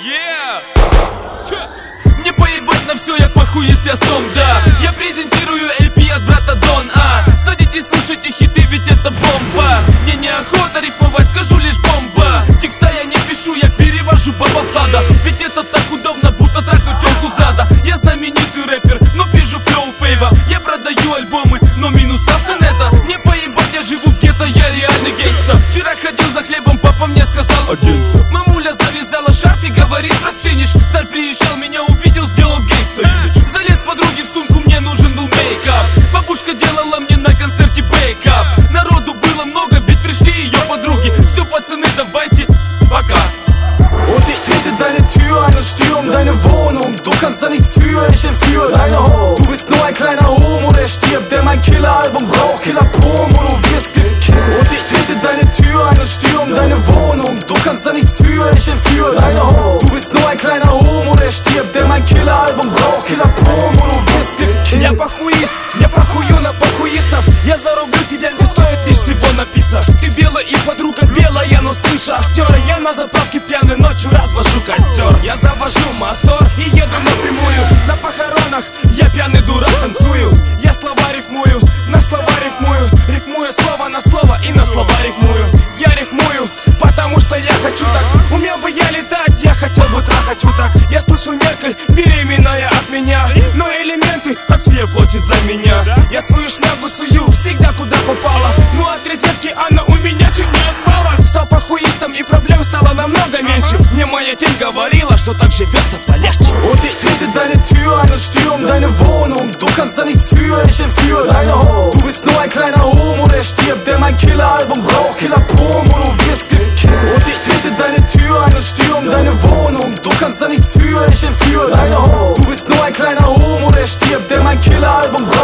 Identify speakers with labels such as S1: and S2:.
S1: Мне поебать на все, я похуй, есть я сом, да. Я презентирую LP от брата Дон А. Садитесь, слушайте хиты, ведь это бомба. Мне неохота рифмовать, скажу лишь бомба. Текста я не пишу, я перевожу баба Влада. Ведь это так удобно, будто трахнуть тёлку зада. Я знаменитый рэпер, но пишу флоу фейва. Я продаю альбомы, но минуса сонета. Мне поебать, я живу в гетто, я реальный гейста. Вчера ходил за хлебом, папа мне сказал: оденься. Мамуля завязала шарф и говорит: простынешь. Царь приезжал, меня увидел, сделал гейста. Залез подруге в сумку, мне нужен был мейкап. Бабушка делала мне на концерте бейкап. Народу было много, ведь пришли ее подруги. Все, пацаны, давайте, пока.
S2: Und ich trete deine Tür ein und stehe um deine Wohnung. Du kannst da nichts für, ich entführe deine Ho. Du bist nur ein kleiner Homo, der stirbt, der mein Killer-Album braucht. Killer-Promo, du wirst gekillt. Und ich trete deine Tür ein und stehe um deine Wohnung. Du kannst da nichts für, ich entführe deine Ho. Du bist nur ein kleiner Homo, der stirbt, der mein Killer-Album braucht. Killer-Promo, du wirst gekillt.
S1: Я похуист, я похую на похуистов. Я зарублю тебя, не стоит лишь всего напиться. Ты белая и подруга белая, но сын шахтера. Я на заправке пьяный, ночью развожу костер. Я завожу мотор и еду напрямую. На похоронах я пьяный дурак танцую. Я слова рифмую, на слова рифмую. Рифмую слово на слово и на слова рифмую. Я рифмую, потому что я хочу так. Умел бы я летать, я хотел бы трахать уток. Я слышу Меркель, беременная от меня. Но элементы от свет платит за меня. Я свою шнягу сую всегда куда попало. Но от розетки она у меня чуть не отпала. Стал похуистом и проблем стало намного меньше. Мне моя тень говорила, что так живется полегче.
S2: Und ich trete deine Tür ein und stehe um deine Wohnung. Du kannst da nichts für, ich entführe deine Ho. Du bist nur ein kleiner Homo, der stirbt, der mein Killer-Album braucht. Killer-Promo, du wirst gekillt. Und ich trete deine Tür ein und stehe um deine Wohnung. Du kannst da nichts für, ich entführe deine Ho. Du bist nur ein kleiner Homo, der stirbt, der mein Killer-Album braucht.